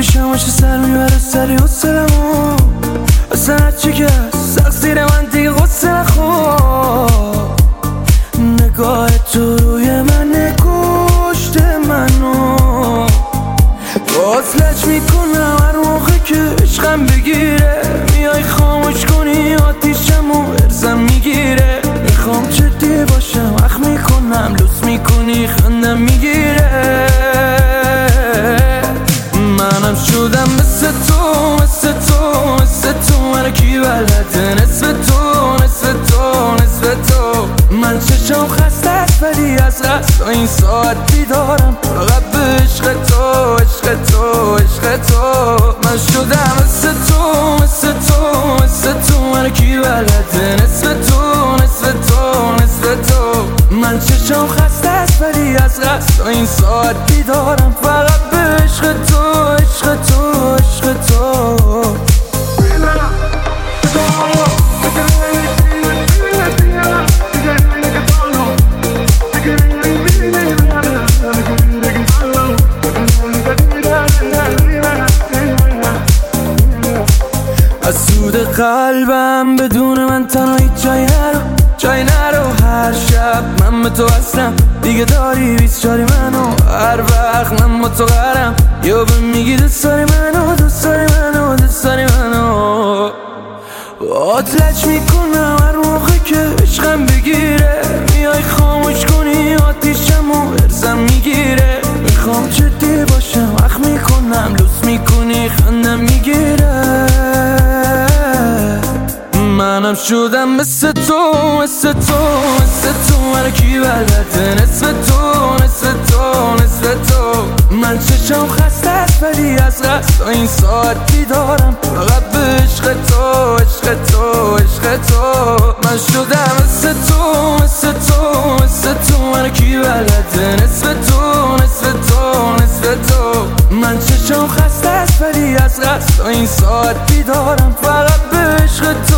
میشم واسه سر میبره سری حسلمو اصلا هرچی که هست سخت زیر من دیگه غصه نخور نگاه تو روی من کشته منو باز میکنم هر موقع که عشقم بگیره میای خاموش کنی آتیشمو ارزم میگیره میخوام جدی باشم اخ میکنم لوس میکنی خندم میگیره منم شدم مثل تو مثل تو مثل تو من کی بلده نصف تو نصف تو نصف تو من چشم خسته است ولی از قصد این ساعت بیدارم فقط به عشق تو عشق تو عشق تو من شدم مثل تو مثل تو مثل تو من کی بلده نصف تو نصف تو نصف تو من چشم خسته است ولی از قصد این ساعت بیدارم فقط به عشق تو عشق تو عشق تو از سود قلبم بدون من تنهایی جای نرو هر شب من به تو هستم دیگه داری 24 منو هر وقت من با تو قرم یا به میگی دوست داری منو دوست داری منو دوست داری منو آتلج میکنم هر موقع که عشقم بگیره میای خاموش کنی آتیشمو ارزم میگیره میخوام جدی باشم اخ میکنم لوس میکنی خندم میگیره منم شدم مثل تو مثل تو مثل تو من کی بلده نصف تو نصف تو نصف تو من چشم خسته است ولی از قصد این ساعت بیدارم فقط به عشق تو عشق تو عشق تو من شدم مثل تو مثل تو مثل تو من کی بلده نصف تو نصف تو نصف تو من چشم خسته است ولی از قصد این ساعت بیدارم فقط به عشق تو